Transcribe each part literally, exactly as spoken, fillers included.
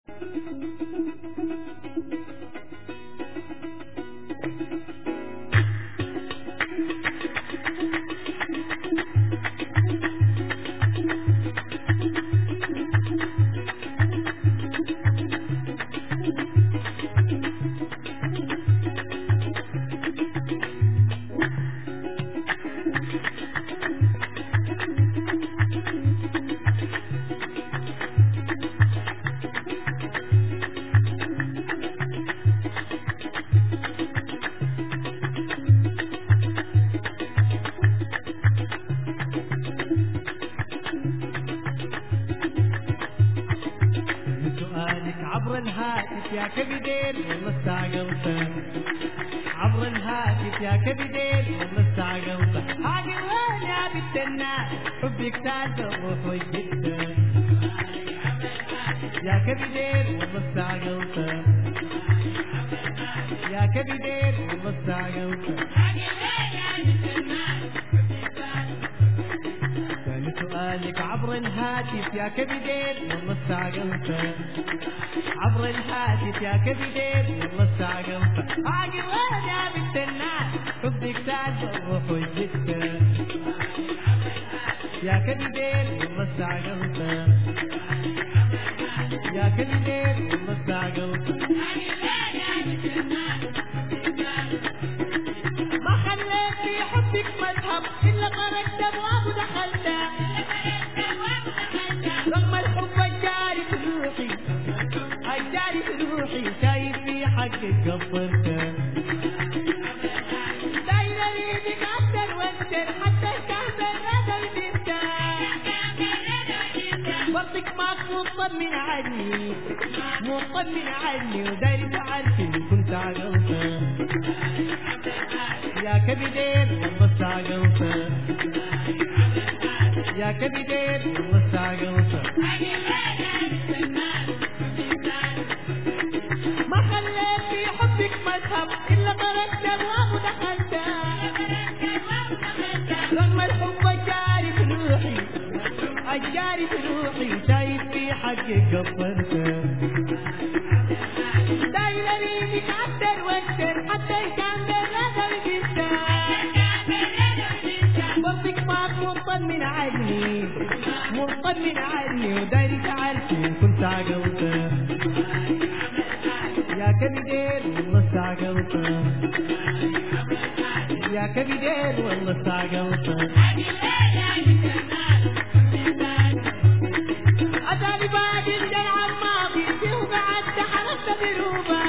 عبر الهاتف يا كبدين والله استعجلت، عبر الهاتف يا كبدين والله استعجلت، هاجي وين يا بنت الناس حبك تاج الروح والجدة يا كبدين والله استعجلت، يا كبدين والله استعجلت، كان سؤالك عبر الهاتف يا كبدين والله استعجلت، عبر الهاتف يا كبدين والله استعجلت، هاجي وين يا بنت الناس حبك تاج الروح والجدة يا كبدين والله استعجلت، يا كبدين والله استعجلت، ما خليت في حبك مذهب إلا خرجت أبواب ودخلت، رغم الحب الجاري في روحي الجاري في روحي شايف في حقك قصرت، دايرة ليدك أكتر وأكتر حتى الكهف الرضا وجدت، برضك ماك مطمن عني مطمن عني وداير تعرف إن كنت عقلت، يا كبدين والله استعجلت، يا كبدين والله استعجلت، ما خليت في حبك مذهب إلا خرجت أبواب ودخلت، رغم الحب الجاري في روحي الجاري في روحي شايف في حقك قصرت، دايرة ليدك أكتر وأكتر حتى كان بالرضا وجدت، برضك ماك مطمن عني مطمن عني وداير تعرف إن كنت عقلت، يا كبدين والله استعجلت، يا كبدين والله استعجلت، أتاني باقي الجرع الماضي فيه وقعدت حرست بروبة،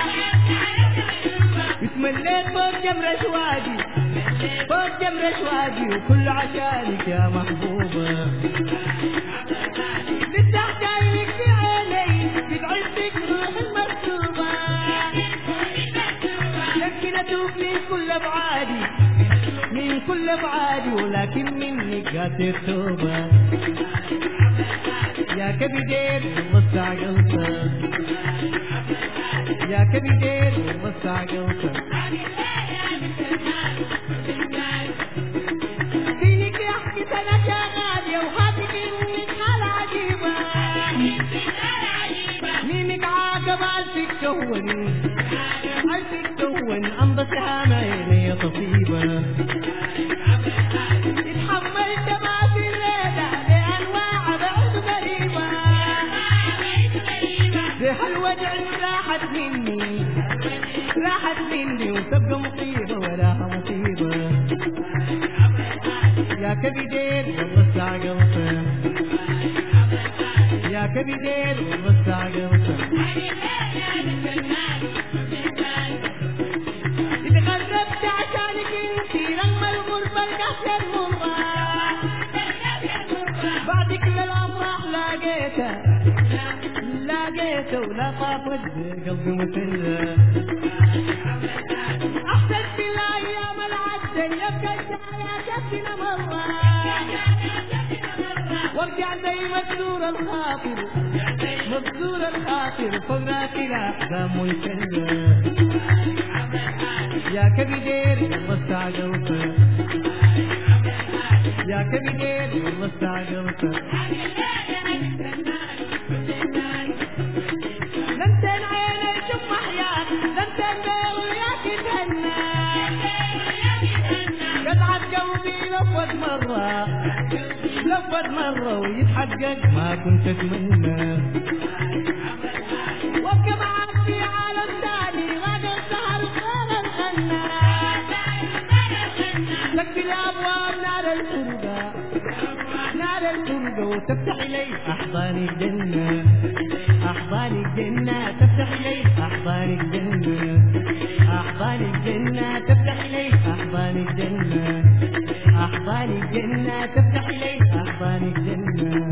اتمليت فوق جمرة شوادي فوق جمرة شوادي وكل عشانك يا محبوبة، لسه حكايلك في عيني بتعزك روح المكتوبة، يمكن أتوب من كل أبعادي من كل أبعادي ولكن منك قاتل توبة، يا كبدين والله استعجلت، يا كبدين والله استعجلت، فينك يحكي سنة يا غالية وهاتك منك حالة عجيبة، ميمك عاقب ألفك تهون ألفك تهون أنضت هامين يا طبيبة، اتحملت ما في الليلة لأنواع بعد غريبة، ده الوجع راحت مني راحت مني وتبقى مصيبة ولاها مصيبة، يا كبدين والله استعجلت، يا كبدين والله استعجلت، اتغربت عشانك انتي رغم الغربة القاسية المرة، بعد كل الأفراح لاقيتها لاقيتها ولا طافت قلبي مسلة، أحسن في الأيام العسل يبقى الحياة جبتنا مرة، وارجع زي مكسور الخاطر مكسور الخاطر فوق الأحزان والكلة، يا كبدين والله استعجلت، يا كبدين والله استعجلت، مرة ويتحقق ما كنت أتمنى. وابقى معاك في عالم تاني غدا سهر خير الغنى. تكفي الأبواب نار الفرقة نار الفرقة وتفتح إلي أحضان الجنة. أحضان الجنة تفتح إلي أحضان الجنة. أحضان الجنة تفتح إلي أحضان الجنة. أحضان الجنة تفتح إلي أحضان الجنة.